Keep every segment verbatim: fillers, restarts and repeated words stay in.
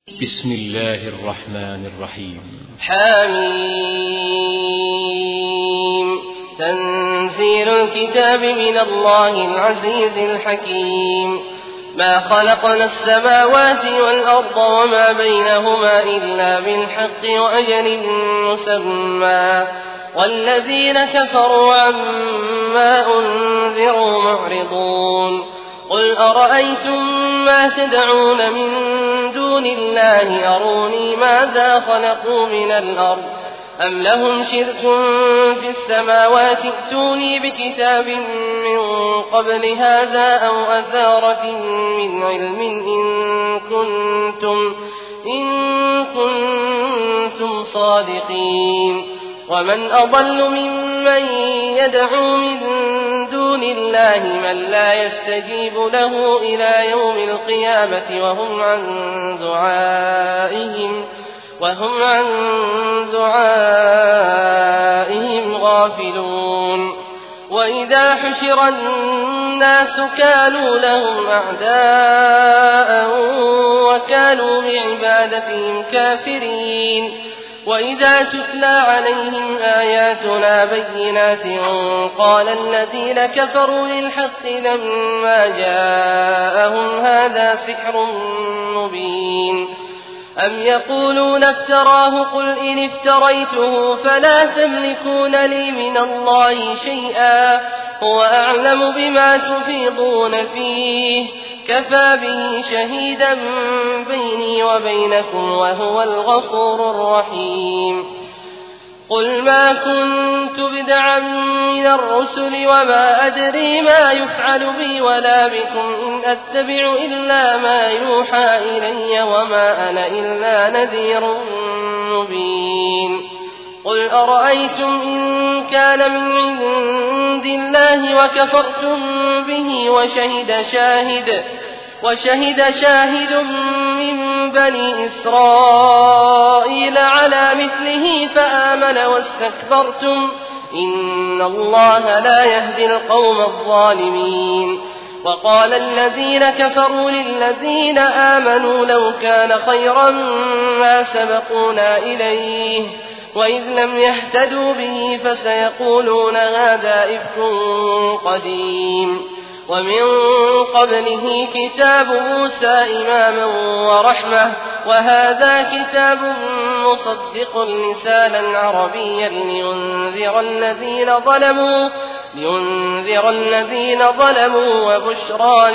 بسم الله الرحمن الرحيم. حميم. تنزيل الكتاب من الله العزيز الحكيم. ما خلقنا السماوات والأرض وما بينهما إلا بالحق وأجل مسمى والذين كفروا عما أنذروا معرضون. قل أرأيتم ما تدعون من دون الله أروني ماذا خلقوا من الأرض أم لهم شرك في السماوات ائتوني بكتاب من قبل هذا أو أثارة من علم إن كنتم, إن كنتم صادقين. ومن أضل ممن يدعو من دون الله من لا يستجيب له إلى يوم القيامة وهم عن دعائهم وهم عن دعائهم غافلون. وإذا حشر الناس كانوا لهم أعداء وكانوا بعبادتهم كافرين. وإذا تتلى عليهم آياتنا بينات قال الذين كفروا للحق لما جاءهم هذا سحر مبين. أم يقولون افتراه قل إن افتريته فلا تملكون لي من الله شيئا هو أعلم بما تفيضون فيه كفى به شهيدا بيني وبينكم وهو الغفور الرحيم. قل ما كنت بدعا من الرسل وما أدري ما يفعل بي ولا بكم إن أتبع إلا ما يوحى إلي وما أنا إلا نذير مبين. قل أرأيتم إن كان من عند الله وكفرتم به وشهد شاهد وشهد شاهد من بني إسرائيل على مثله فآمن واستكبرتم إن الله لا يهدي القوم الظالمين. وقال الذين كفروا للذين آمنوا لو كان خيرا ما سبقونا إليه وإذ لم يهتدوا به فسيقولون هذا إفك قديم. ومن قبله كتاب موسى إماما ورحمة وهذا كتاب مصدق لسانا عربيا لينذر الذين ظلموا لينذر الذين ظلموا وبشرى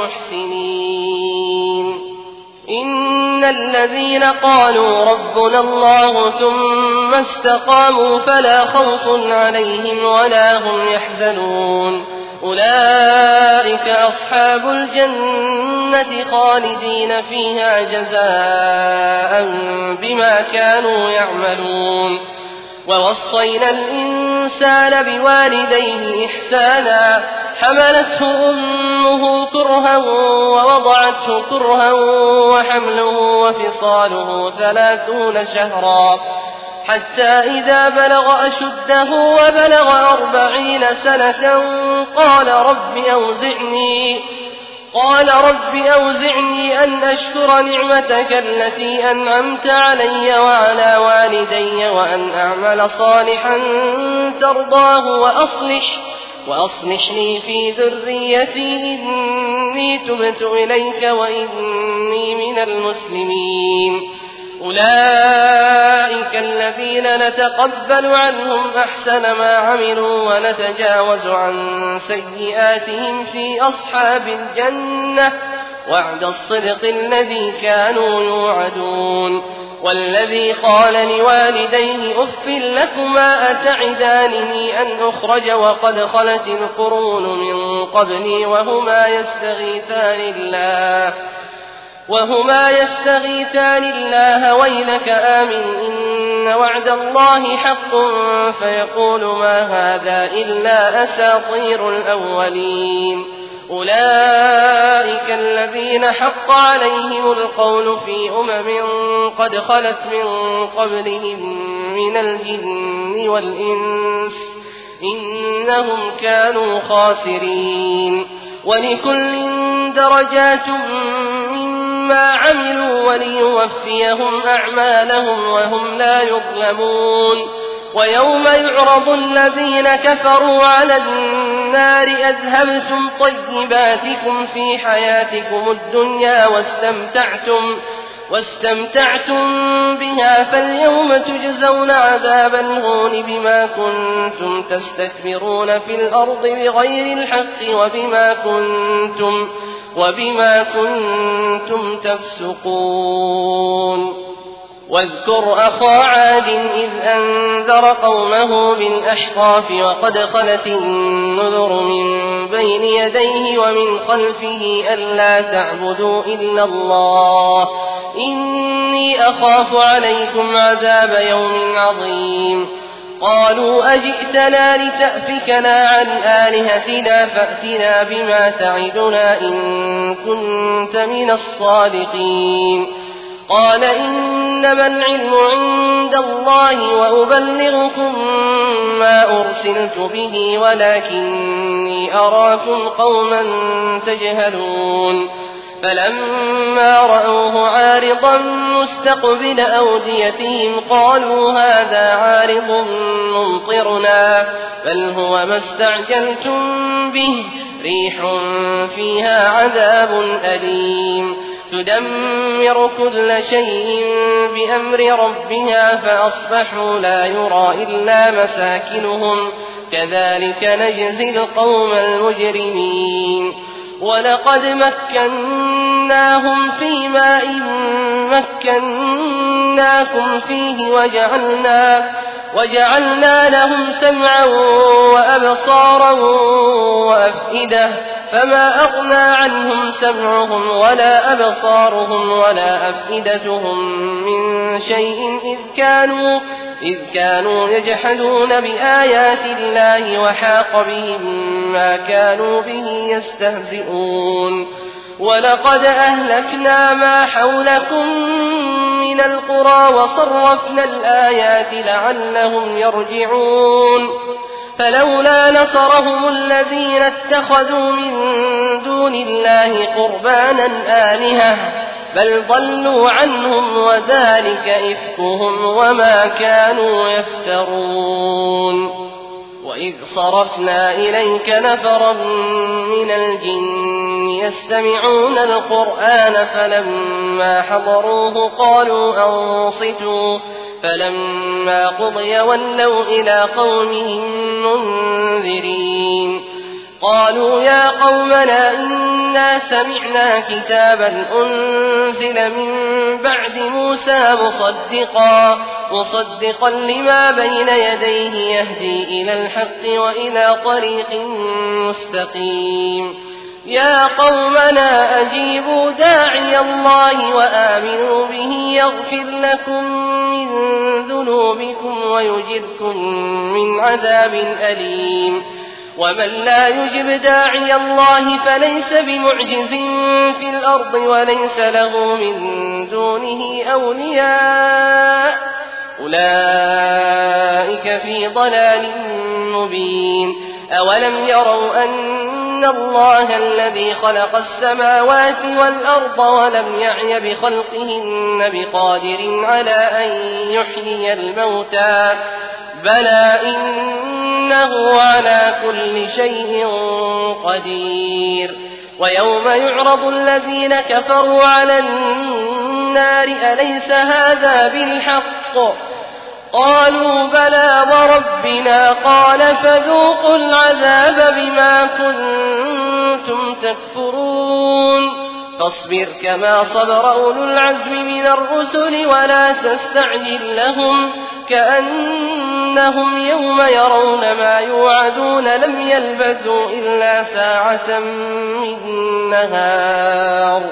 للمحسنين. إن الذين قالوا ربنا الله ثم استقاموا فلا خوف عليهم ولا هم يحزنون أولئك أصحاب الجنة خالدين فيها جزاء بما كانوا يعملون. ووصينا الإنسان بوالديه إحسانا حملته أمه كرها ووضعته كرها وحمله وفصاله ثلاثون شهرا حتى إذا بلغ أشده وبلغ أربعين سنة قال رب أوزعني قال رب أوزعني أن أشكر نعمتك التي أنعمت علي وعلى والدي وأن أعمل صالحا ترضاه وأصلح وأصلح لي في ذريتي إني تبت إليك وإني من المسلمين. أولئك الذين نتقبل عنهم أحسن ما عملوا ونتجاوز عن سيئاتهم في أصحاب الجنة وعد الصدق الذي كانوا يوعدون. والذي قال لوالديه أف لكما أتعدانني أن أخرج وقد خلت القرون من قبلي وهما يستغيثان الله وهما يستغيثان الله ويلك آمن إن وعد الله حق فيقول ما هذا إلا أساطير الأولين. أولئك الذين حق عليهم القول في أمم قد خلت من قبلهم من الجن والإنس إنهم كانوا خاسرين. ولكل درجات مما ما عملوا وليوفيهم أعمالهم وهم لا يظلمون ويوم يعرض الذين كفروا على النار أذهبتم طيباتكم في حياتكم الدنيا واستمتعتم واستمتعتم بها فاليوم تجزون عذاب الهون بما كنتم تستكبرون في الأرض بغير الحق وبما كنتم وبما كنتم تفسقون واذكر أخا عاد إذ أنذر قومه بالأحقاف وقد خلت النذر من بين يديه ومن خلفه ألا تعبدوا إلا الله إني أخاف عليكم عذاب يوم عظيم قالوا أجئتنا لتأفكنا عن آلهتنا فأتنا بما تعدنا إن كنت من الصادقين قال إنما العلم عند الله وأبلغكم ما أرسلت به ولكني أراكم قوما تجهلون فلما رأوه عارضا مستقبل أوديتهم قالوا هذا عارض ممطرنا بل هو ما استعجلتم به ريح فيها عذاب أليم تدمر كل شيء بأمر ربها فأصبحوا لا يرى إلا مساكنهم كذلك نجزي القوم المجرمين ولقد مكناهم في ماء مكناكم فيه وجعلنا وجعلنا لهم سمعا وأبصارا وأفئدة فما أغنى عنهم سمعهم ولا أبصارهم ولا أفئدتهم من شيء إذ كانوا, إذ كانوا يجحدون بآيات الله وحاق بهم ما كانوا به يستهزئون ولقد أهلكنا ما حولكم من القرى وصرفنا الآيات لعلهم يرجعون فلولا نصرهم الذين اتخذوا من دون الله قربانا آلهة بل ضلوا عنهم وذلك إفكهم وما كانوا يفترون وإذ صرفنا إليك نفرا من الجن يستمعون القرآن فلما حضروه قالوا أنصتوا فلما قضي ولوا إلى قومهم منذرين قالوا يا قومنا إنا سمعنا كتابا أنزل من بعد موسى مصدقا, مصدقا لما بين يديه يهدي إلى الحق وإلى طريق مستقيم يا قومنا أجيبوا داعي الله وآمنوا به يغفر لكم من ذنوبكم ويجركم من عذاب أليم ومن لا يجب داعي الله فليس بمعجز في الأرض وليس له من دونه أولياء أولئك في ضلال مبين أولم يروا أن الله الذي خلق السماوات والأرض ولم يعي بخلقهن بقادر على أن يحيي الموتى بلى إنه على كل شيء قدير ويوم يعرض الذين كفروا على النار أليس هذا بالحق قالوا بلى وربنا قال فذوقوا العذاب بما كنتم تكفرون فاصبر كما صبر أولو العزم من الرسل ولا تستعجل لهم كأنهم يوم يرون ما يوعدون لم يلبثوا إلا ساعة من نهار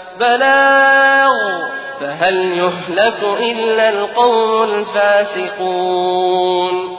بلاغ فهل يهلك إلا القوم الفاسقون